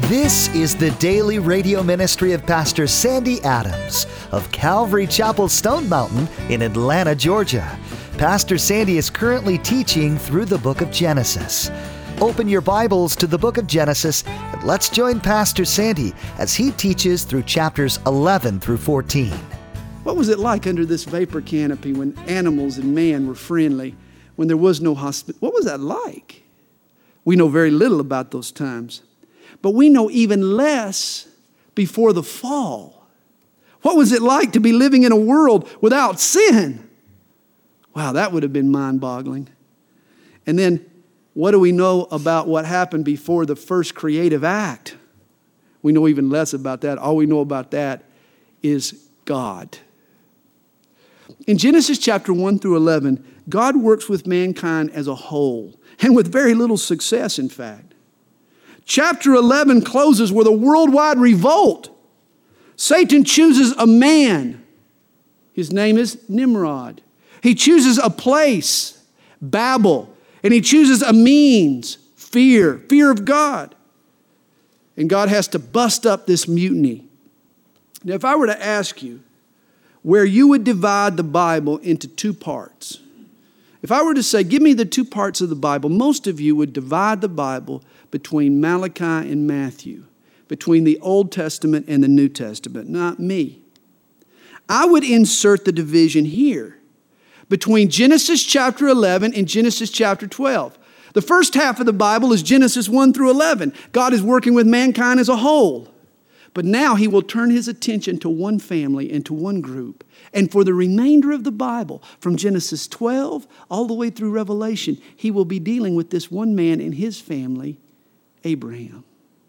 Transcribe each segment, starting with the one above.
This is the daily radio ministry of Pastor Sandy Adams of Calvary Chapel Stone Mountain in Atlanta, Georgia. Pastor Sandy is currently teaching through the book of Genesis. Open your Bibles to the book of Genesis and let's join Pastor Sandy as he teaches through chapters 11 through 14. What was it like under this vapor canopy when animals and man were friendly, when there was no hospital? What was that like? We know very little about those times, but we know even less before the fall. What was it like to be living in a world without sin? Wow, that would have been mind-boggling. And then, what do we know about what happened before the first creative act? We know even less about that. All we know about that is God. In Genesis chapter 1 through 11, God works with mankind as a whole, and with very little success, in fact. Chapter 11 closes with a worldwide revolt. Satan chooses a man. His name is Nimrod. He chooses a place, Babel, and he chooses a means, fear of God. And God has to bust up this mutiny. Now, if I were to ask you where you would divide the Bible into two parts, if I were to say, give me the two parts of the Bible, most of you would divide the Bible between Malachi and Matthew, between the Old Testament and the New Testament, not me. I would insert the division here between Genesis chapter 11 and Genesis chapter 12. The first half of the Bible is Genesis 1 through 11. God is working with mankind as a whole. But now he will turn his attention to one family and to one group. And for the remainder of the Bible, from Genesis 12 all the way through Revelation, he will be dealing with this one man and his family, Abraham.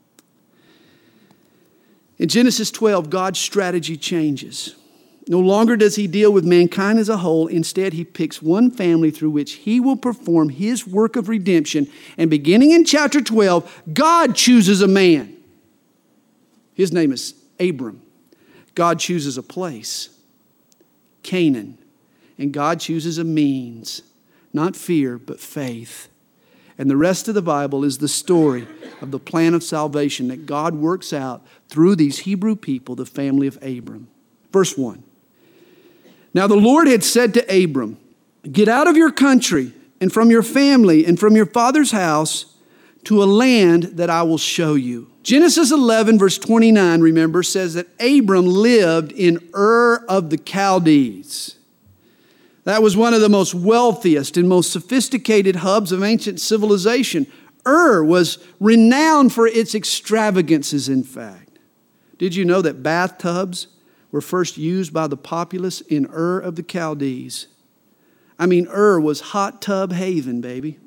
In Genesis 12, God's strategy changes. No longer does he deal with mankind as a whole. Instead, he picks one family through which he will perform his work of redemption. And beginning in chapter 12, God chooses a man. His name is Abram. God chooses a place, Canaan. And God chooses a means, not fear, but faith. And the rest of the Bible is the story of the plan of salvation that God works out through these Hebrew people, the family of Abram. Verse 1. Now the Lord had said to Abram, get out of your country and from your family and from your father's house to a land that I will show you. Genesis 11 verse 29, remember, says that Abram lived in Ur of the Chaldees. That was one of the most wealthiest and most sophisticated hubs of ancient civilization. Ur was renowned for its extravagances, in fact. Did you know that bathtubs were first used by the populace in Ur of the Chaldees? I mean, Ur was hot tub haven, baby.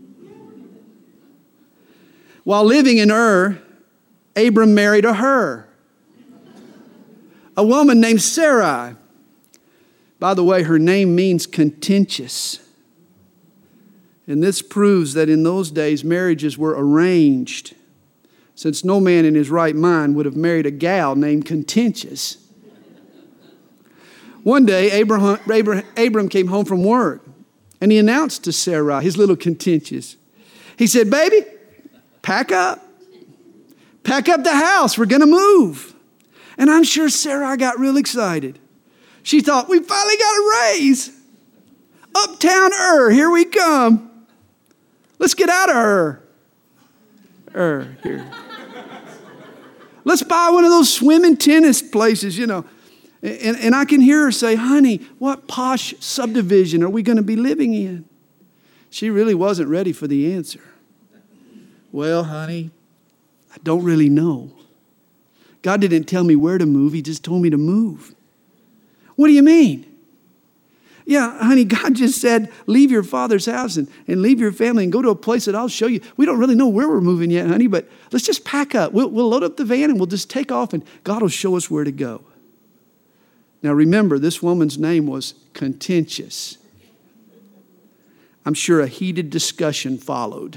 While living in Ur, Abram married a Hur, a woman named Sarai. By the way, her name means contentious. And this proves that in those days, marriages were arranged, since no man in his right mind would have married a gal named contentious. One day, Abram came home from work, and he announced to Sarai, his little contentious. He said, baby, pack up. Pack up the house. We're going to move. And I'm sure Sarai got real excited. She thought, we finally got a raise. Uptown Ur, here we come. Let's get out of Ur. Here. Let's buy one of those swimming tennis places, you know. And I can hear her say, honey, what posh subdivision are we going to be living in? She really wasn't ready for the answer. Well, honey, I don't really know. God didn't tell me where to move. He just told me to move. What do you mean? Yeah, honey, God just said, leave your father's house and leave your family and go to a place that I'll show you. We don't really know where we're moving yet, honey, but let's just pack up. We'll load up the van and we'll just take off and God will show us where to go. Now remember, this woman's name was contentious. I'm sure a heated discussion followed.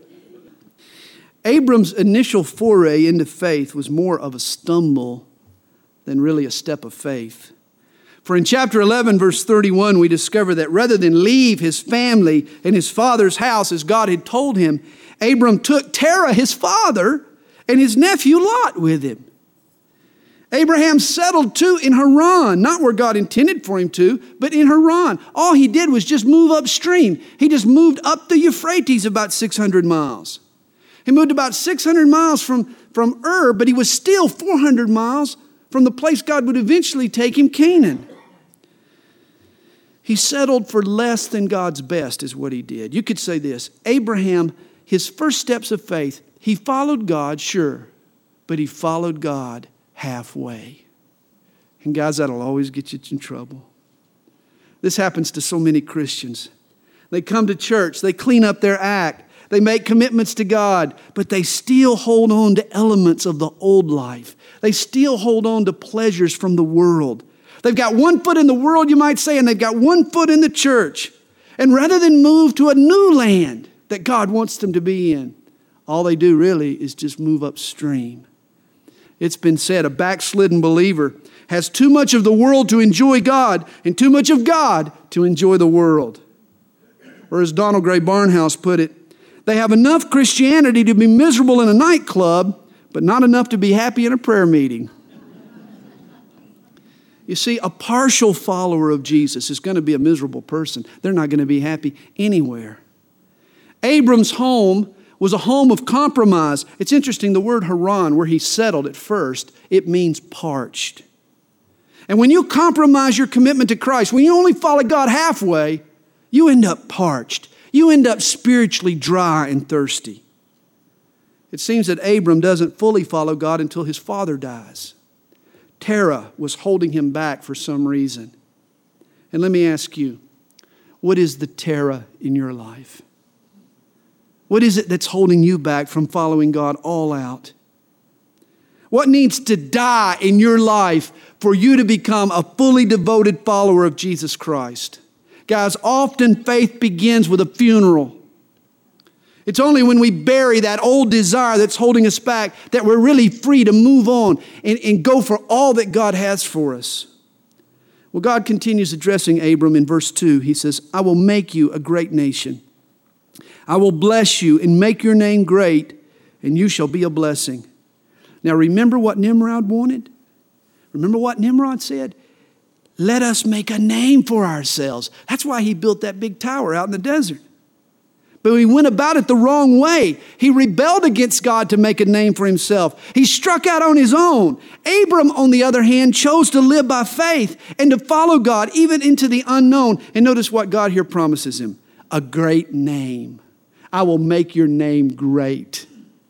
Abram's initial foray into faith was more of a stumble than really a step of faith. For in chapter 11, verse 31, we discover that rather than leave his family and his father's house as God had told him, Abram took Terah, his father, and his nephew Lot with him. Abraham settled too in Haran, not where God intended for him to, but in Haran. All he did was just move upstream. He just moved up the Euphrates about 600 miles. He moved about 600 miles from Ur, but he was still 400 miles from the place God would eventually take him, Canaan. He settled for less than God's best is what he did. You could say this, Abraham, his first steps of faith, he followed God, sure, but he followed God halfway. And guys, that'll always get you in trouble. This happens to so many Christians. They come to church, they clean up their act, they make commitments to God, but they still hold on to elements of the old life. They still hold on to pleasures from the world. They've got one foot in the world, you might say, and they've got one foot in the church. And rather than move to a new land that God wants them to be in, all they do really is just move upstream. It's been said a backslidden believer has too much of the world to enjoy God and too much of God to enjoy the world. Or as Donald Gray Barnhouse put it, they have enough Christianity to be miserable in a nightclub, but not enough to be happy in a prayer meeting. You see, a partial follower of Jesus is going to be a miserable person. They're not going to be happy anywhere. Abram's home was a home of compromise. It's interesting, the word Haran, where he settled at first, it means parched. And when you compromise your commitment to Christ, when you only follow God halfway, you end up parched. You end up spiritually dry and thirsty. It seems that Abram doesn't fully follow God until his father dies. Terah was holding him back for some reason. And let me ask you, what is the Terah in your life? What is it that's holding you back from following God all out? What needs to die in your life for you to become a fully devoted follower of Jesus Christ? Guys, often faith begins with a funeral. It's only when we bury that old desire that's holding us back that we're really free to move on and go for all that God has for us. Well, God continues addressing Abram in verse 2. He says, I will make you a great nation. I will bless you and make your name great, and you shall be a blessing. Now remember what Nimrod wanted? Remember what Nimrod said? Let us make a name for ourselves. That's why he built that big tower out in the desert. But he went about it the wrong way. He rebelled against God to make a name for himself. He struck out on his own. Abram, on the other hand, chose to live by faith and to follow God even into the unknown. And notice what God here promises him. A great name. I will make your name great.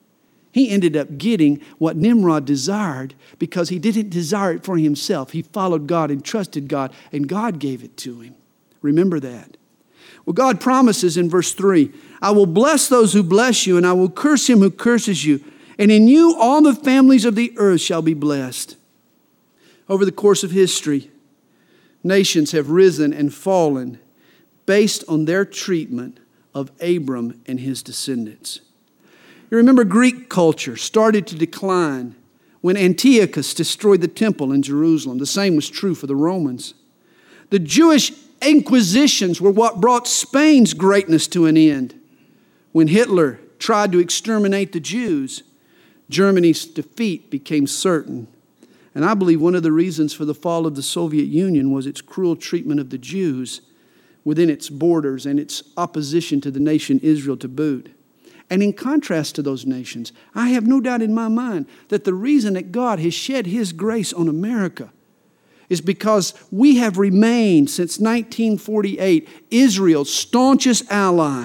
He ended up getting what Nimrod desired because he didn't desire it for himself. He followed God and trusted God, and God gave it to him. Remember that. Well, God promises in verse 3, I will bless those who bless you, and I will curse him who curses you. And in you all the families of the earth shall be blessed. Over the course of history, nations have risen and fallen based on their treatment of Abram and his descendants. You remember Greek culture started to decline when Antiochus destroyed the temple in Jerusalem. The same was true for the Romans. The Jewish inquisitions were what brought Spain's greatness to an end. When Hitler tried to exterminate the Jews, Germany's defeat became certain. And I believe one of the reasons for the fall of the Soviet Union was its cruel treatment of the Jews within its borders and its opposition to the nation Israel to boot. And in contrast to those nations, I have no doubt in my mind that the reason that God has shed his grace on America is because we have remained since 1948 Israel's staunchest ally.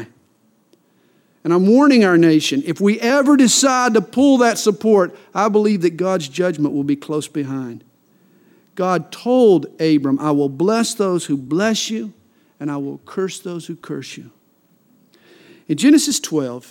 And I'm warning our nation, if we ever decide to pull that support, I believe that God's judgment will be close behind. God told Abram, I will bless those who bless you, and I will curse those who curse you. In Genesis 12,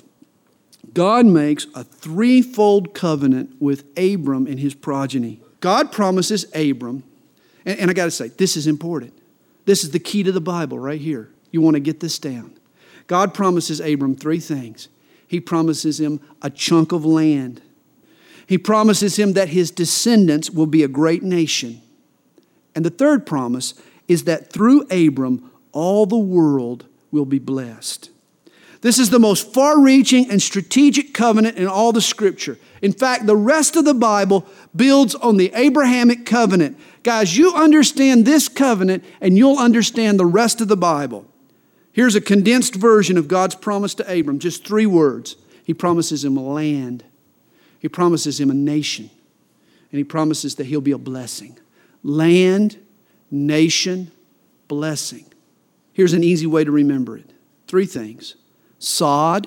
God makes a threefold covenant with Abram and his progeny. God promises Abram, and I got to say, this is important. This is the key to the Bible right here. You want to get this down. God promises Abram three things. He promises him a chunk of land. He promises him that his descendants will be a great nation. And the third promise is that through Abram, all the world will be blessed. This is the most far-reaching and strategic covenant in all the Scripture. In fact, the rest of the Bible builds on the Abrahamic covenant. Guys, you understand this covenant and you'll understand the rest of the Bible. Here's a condensed version of God's promise to Abram, just 3 words. He promises him a land. He promises him a nation. And he promises that he'll be a blessing. Land, nation, blessing. Here's an easy way to remember it. 3 things. Sod,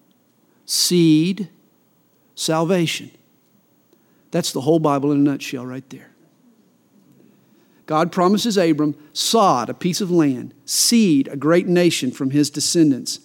seed, salvation. That's the whole Bible in a nutshell right there. God promises Abram sod, a piece of land, seed, a great nation from his descendants,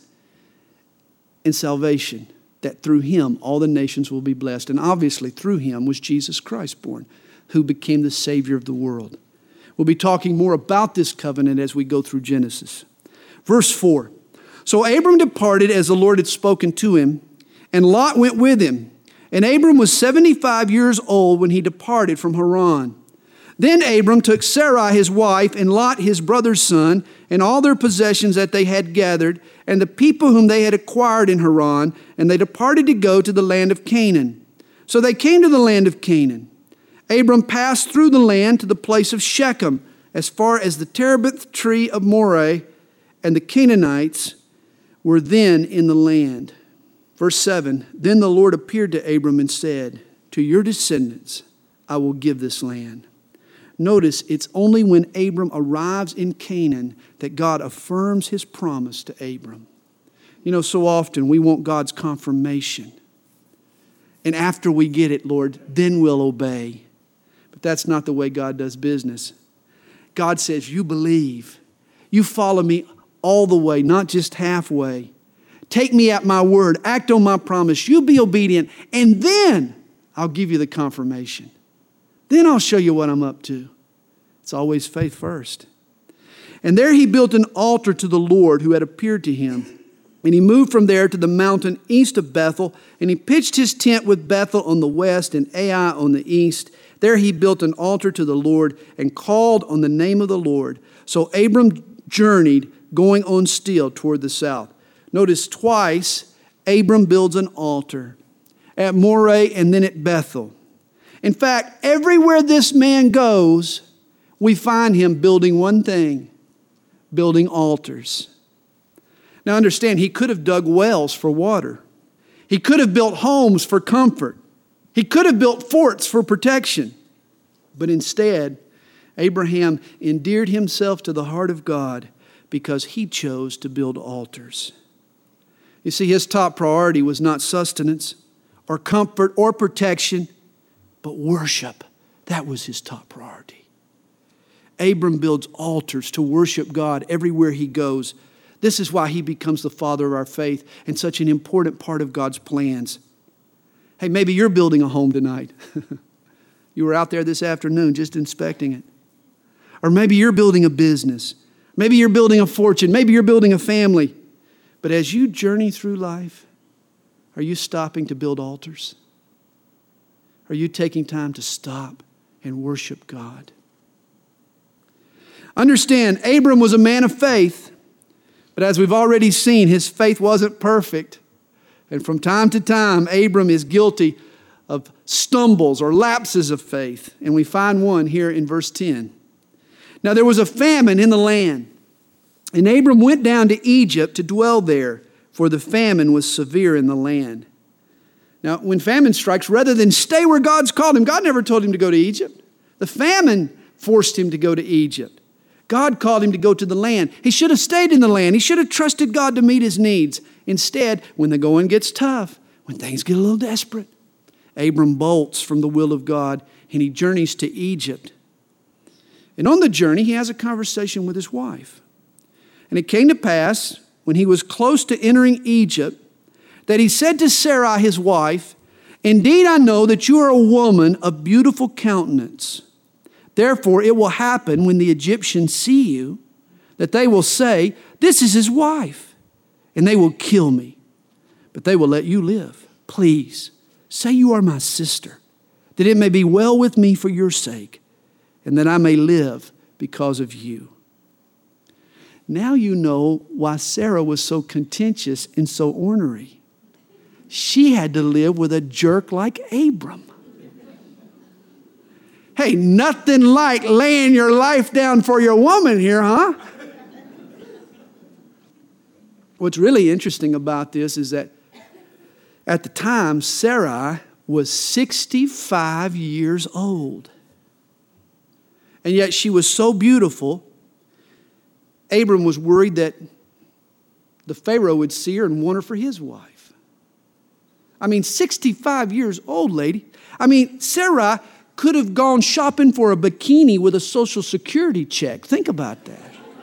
and salvation, that through him all the nations will be blessed. And obviously through him was Jesus Christ born, who became the Savior of the world. We'll be talking more about this covenant as we go through Genesis. Verse 4. So Abram departed as the Lord had spoken to him, and Lot went with him. And Abram was 75 years old when he departed from Haran. Then Abram took Sarai his wife, and Lot his brother's son, and all their possessions that they had gathered, and the people whom they had acquired in Haran, and they departed to go to the land of Canaan. So they came to the land of Canaan. Abram passed through the land to the place of Shechem, as far as the terebinth tree of Moreh, and the Canaanites were then in the land. Verse 7, then the Lord appeared to Abram and said, to your descendants I will give this land. Notice it's only when Abram arrives in Canaan that God affirms his promise to Abram. You know, so often we want God's confirmation. And after we get it, Lord, then we'll obey. But that's not the way God does business. God says, you believe. You follow me all the way, not just halfway. Take me at my word. Act on my promise. You be obedient. And then I'll give you the confirmation. Then I'll show you what I'm up to. It's always faith first. And there he built an altar to the Lord who had appeared to him. And he moved from there to the mountain east of Bethel. And he pitched his tent with Bethel on the west and Ai on the east. There he built an altar to the Lord and called on the name of the Lord. So Abram journeyed, going on still toward the south. Notice twice Abram builds an altar. At Moreh and then at Bethel. In fact, everywhere this man goes, we find him building one thing, building altars. Now understand, he could have dug wells for water. He could have built homes for comfort. He could have built forts for protection. But instead, Abraham endeared himself to the heart of God because he chose to build altars. You see, his top priority was not sustenance or comfort or protection, but worship. That was his top priority. Abram builds altars to worship God everywhere he goes. This is why he becomes the father of our faith and such an important part of God's plans. Hey, maybe you're building a home tonight. You were out there this afternoon just inspecting it. Or maybe you're building a business. Maybe you're building a fortune. Maybe you're building a family. But as you journey through life, are you stopping to build altars? Are you taking time to stop and worship God? Understand, Abram was a man of faith, but as we've already seen, his faith wasn't perfect. And from time to time, Abram is guilty of stumbles or lapses of faith. And we find one here in verse 10. Now there was a famine in the land, and Abram went down to Egypt to dwell there, for the famine was severe in the land. Now, when famine strikes, rather than stay where God's called him, God never told him to go to Egypt. The famine forced him to go to Egypt. God called him to go to the land. He should have stayed in the land. He should have trusted God to meet his needs. Instead, when the going gets tough, when things get a little desperate, Abram bolts from the will of God and he journeys to Egypt. And on the journey, he has a conversation with his wife. And it came to pass, when he was close to entering Egypt, that he said to Sarai, his wife, indeed, I know that you are a woman of beautiful countenance. Therefore, it will happen when the Egyptians see you, that they will say, this is his wife, and they will kill me. But they will let you live. Please, say you are my sister, that it may be well with me for your sake, and that I may live because of you. Now you know why Sarah was so contentious and so ornery. She had to live with a jerk like Abram. Hey, nothing like laying your life down for your woman here, huh? What's really interesting about this is that at the time, Sarai was 65 years old. And yet she was so beautiful, Abram was worried that the Pharaoh would see her and want her for his wife. 65 years old, lady. Sarai could have gone shopping for a bikini with a Social Security check. Think about that.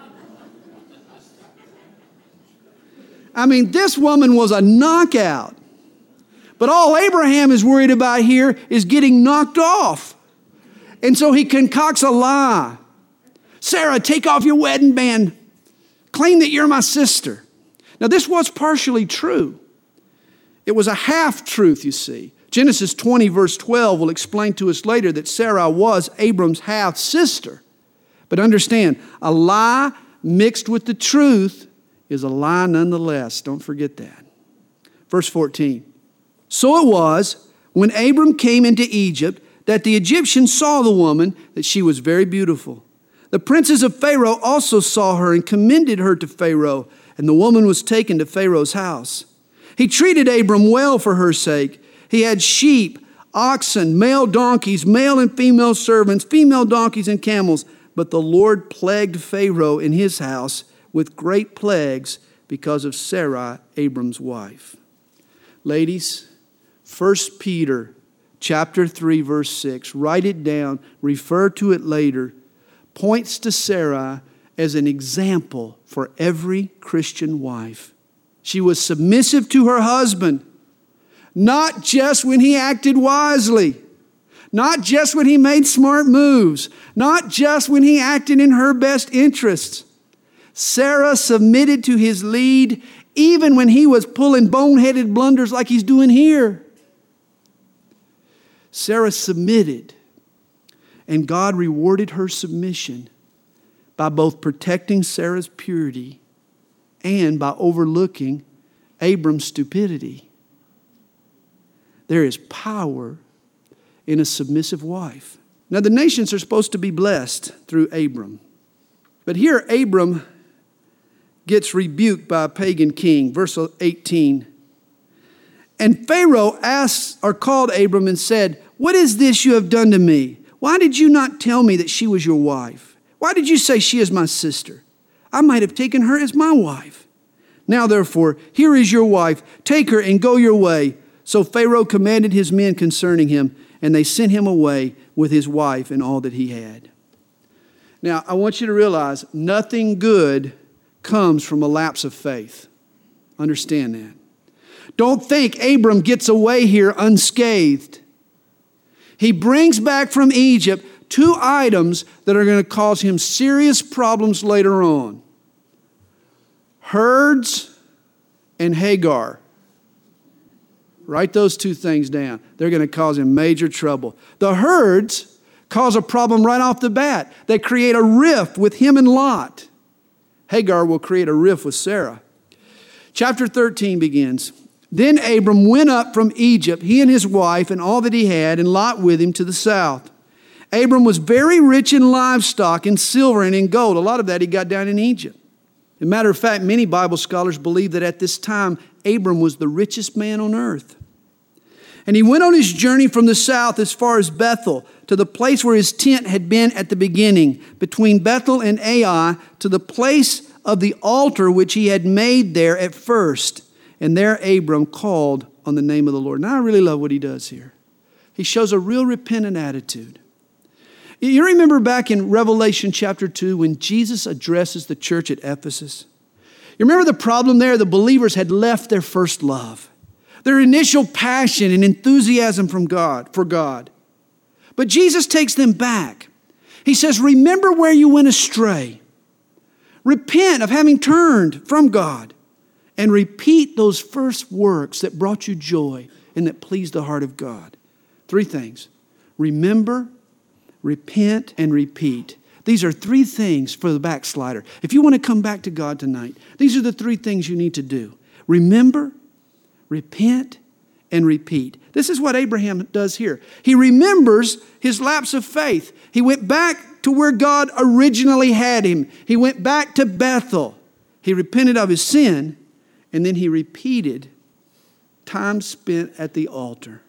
This woman was a knockout. But all Abraham is worried about here is getting knocked off. And so he concocts a lie. Sarah, take off your wedding band. Claim that you're my sister. Now, this was partially true. It was a half-truth, you see. Genesis 20, verse 12 will explain to us later that Sarah was Abram's half-sister. But understand, a lie mixed with the truth is a lie nonetheless. Don't forget that. Verse 14. So it was, when Abram came into Egypt, that the Egyptians saw the woman, that she was very beautiful. The princes of Pharaoh also saw her and commended her to Pharaoh, and the woman was taken to Pharaoh's house. He treated Abram well for her sake. He had sheep, oxen, male donkeys, male and female servants, female donkeys and camels. But the Lord plagued Pharaoh in his house with great plagues because of Sarai, Abram's wife. Ladies, 1 Peter chapter 3, verse 6, write it down, refer to it later, points to Sarai as an example for every Christian wife. She was submissive to her husband, not just when he acted wisely, not just when he made smart moves, not just when he acted in her best interests. Sarah submitted to his lead even when he was pulling boneheaded blunders like he's doing here. Sarah submitted, and God rewarded her submission by both protecting Sarah's purity and by overlooking Abram's stupidity. There is power in a submissive wife. Now, the nations are supposed to be blessed through Abram. But here, Abram gets rebuked by a pagan king. Verse 18. And Pharaoh called Abram and said, "What is this you have done to me? Why did you not tell me that she was your wife? Why did you say she is my sister? I might have taken her as my wife. Now, therefore, here is your wife. Take her and go your way." So Pharaoh commanded his men concerning him, and they sent him away with his wife and all that he had. Now, I want you to realize nothing good comes from a lapse of faith. Understand that. Don't think Abram gets away here unscathed. He brings back from Egypt 2 items that are going to cause him serious problems later on. Herds and Hagar. Write those 2 things down. They're going to cause him major trouble. The herds cause a problem right off the bat. They create a rift with him and Lot. Hagar will create a rift with Sarah. Chapter 13 begins. Then Abram went up from Egypt, he and his wife and all that he had, and Lot with him to the south. Abram was very rich in livestock, in silver, and in gold. A lot of that he got down in Egypt. As a matter of fact, many Bible scholars believe that at this time, Abram was the richest man on earth. And he went on his journey from the south as far as Bethel, to the place where his tent had been at the beginning, between Bethel and Ai, to the place of the altar which he had made there at first. And there Abram called on the name of the Lord. Now I really love what he does here. He shows a real repentant attitude. You remember back in Revelation chapter 2 when Jesus addresses the church at Ephesus? You remember the problem there? The believers had left their first love, their initial passion and enthusiasm for God. But Jesus takes them back. He says, remember where you went astray. Repent of having turned from God and repeat those first works that brought you joy and that pleased the heart of God. 3 things. Remember, repent, and repeat. These are 3 things for the backslider. If you want to come back to God tonight, these are the 3 things you need to do. Remember, repent, and repeat. This is what Abraham does here. He remembers his lapse of faith. He went back to where God originally had him. He went back to Bethel. He repented of his sin, and then he repeated time spent at the altar.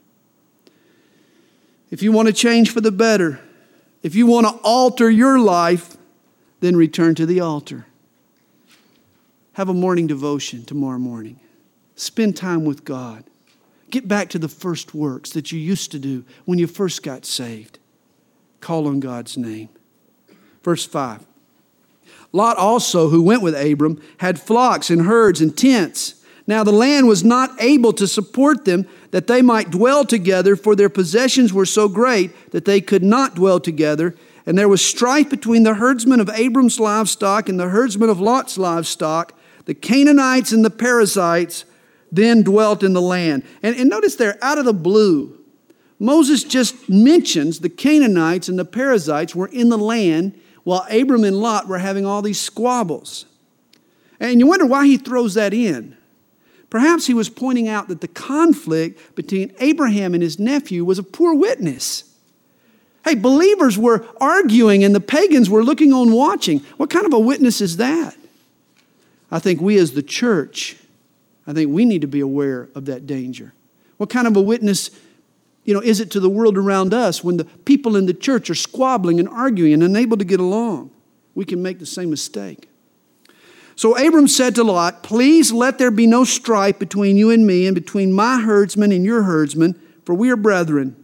If you want to change for the better, if you want to alter your life, then return to the altar. Have a morning devotion tomorrow morning. Spend time with God. Get back to the first works that you used to do when you first got saved. Call on God's name. Verse 5. Lot also, who went with Abram, had flocks and herds and tents. Now the land was not able to support them, that they might dwell together, for their possessions were so great that they could not dwell together. And there was strife between the herdsmen of Abram's livestock and the herdsmen of Lot's livestock. The Canaanites and the Perizzites then dwelt in the land. And notice there, out of the blue, Moses just mentions the Canaanites and the Perizzites were in the land while Abram and Lot were having all these squabbles. And you wonder why he throws that in. Perhaps he was pointing out that the conflict between Abraham and his nephew was a poor witness. Hey, believers were arguing and the pagans were looking on watching. What kind of a witness is that? I think we as the church, I think we need to be aware of that danger. What kind of a witness, is it to the world around us when the people in the church are squabbling and arguing and unable to get along? We can make the same mistake. So Abram said to Lot, "Please let there be no strife between you and me and between my herdsmen and your herdsmen, for we are brethren."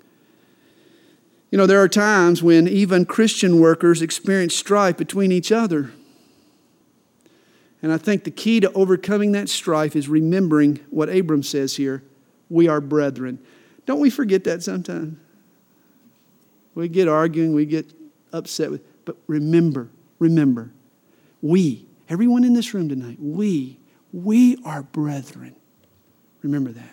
There are times when even Christian workers experience strife between each other. And I think the key to overcoming that strife is remembering what Abram says here, we are brethren. Don't we forget that sometimes? We get arguing, we get upset with, but remember, we, everyone in this room tonight, we are brethren. Remember that.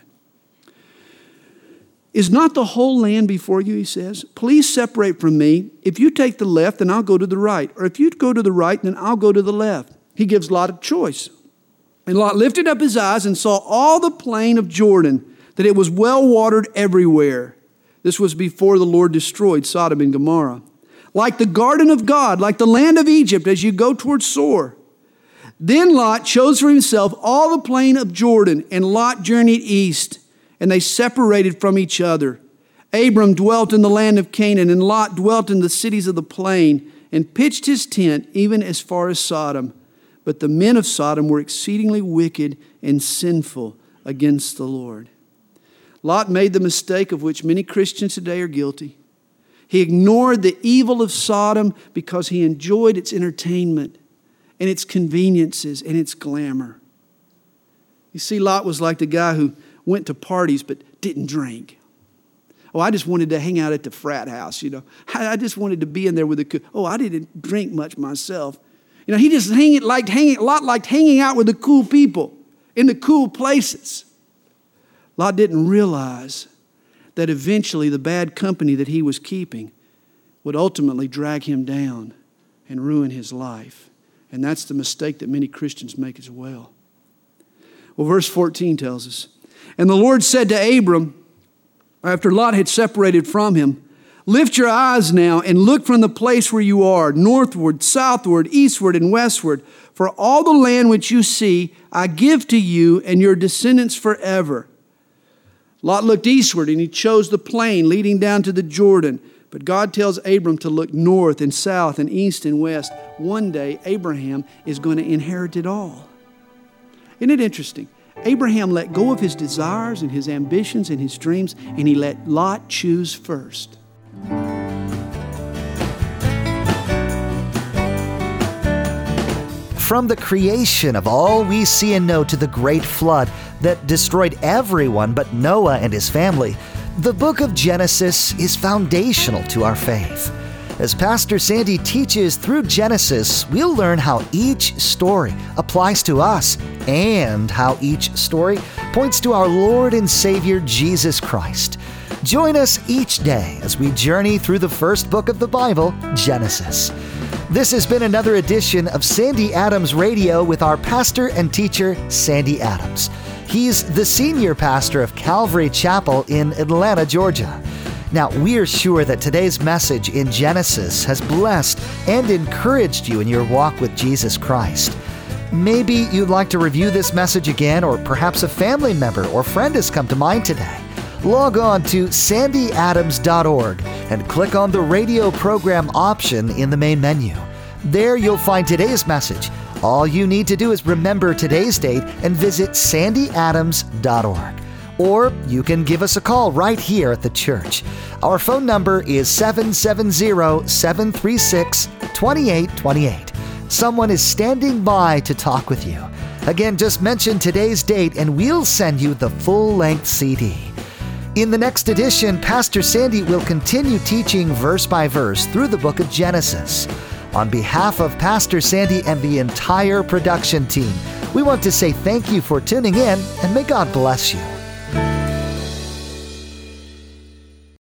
Is not the whole land before you, he says? Please separate from me. If you take the left, then I'll go to the right. Or if you go to the right, then I'll go to the left. He gives Lot a choice. And Lot lifted up his eyes and saw all the plain of Jordan, that it was well watered everywhere. This was before the Lord destroyed Sodom and Gomorrah. Like the garden of God, like the land of Egypt as you go towards Zoar. Then Lot chose for himself all the plain of Jordan, and Lot journeyed east, and they separated from each other. Abram dwelt in the land of Canaan, and Lot dwelt in the cities of the plain, and pitched his tent even as far as Sodom. But the men of Sodom were exceedingly wicked and sinful against the Lord. Lot made the mistake of which many Christians today are guilty. He ignored the evil of Sodom because he enjoyed its entertainment and its conveniences and its glamour. You see, Lot was like the guy who went to parties but didn't drink. Oh, I just wanted to hang out at the frat house, I just wanted to be in there with the... I didn't drink much myself. He just liked hanging out with the cool people in the cool places. Lot didn't realize that eventually the bad company that he was keeping would ultimately drag him down and ruin his life. And that's the mistake that many Christians make as well. Well, verse 14 tells us, "And the Lord said to Abram, after Lot had separated from him, lift your eyes now and look from the place where you are, northward, southward, eastward, and westward. For all the land which you see, I give to you and your descendants forever." Lot looked eastward and he chose the plain leading down to the Jordan. But God tells Abram to look north and south and east and west. One day, Abraham is going to inherit it all. Isn't it interesting? Abraham let go of his desires and his ambitions and his dreams, and he let Lot choose first. From the creation of all we see and know to the great flood that destroyed everyone but Noah and his family, the book of Genesis is foundational to our faith. As Pastor Sandy teaches through Genesis, we'll learn how each story applies to us and how each story points to our Lord and Savior Jesus Christ. Join us each day as we journey through the first book of the Bible, Genesis. This has been another edition of Sandy Adams Radio with our pastor and teacher, Sandy Adams. He's the senior pastor of Calvary Chapel in Atlanta, Georgia. Now, we're sure that today's message in Genesis has blessed and encouraged you in your walk with Jesus Christ. Maybe you'd like to review this message again, or perhaps a family member or friend has come to mind today. Log on to sandyadams.org and click on the radio program option in the main menu. There you'll find today's message. All you need to do is remember today's date and visit sandyadams.org. Or you can give us a call right here at the church. Our phone number is 770-736-2828. Someone is standing by to talk with you. Again, just mention today's date and we'll send you the full-length CD. In the next edition, Pastor Sandy will continue teaching verse by verse through the book of Genesis. On behalf of Pastor Sandy and the entire production team, we want to say thank you for tuning in, and may God bless you.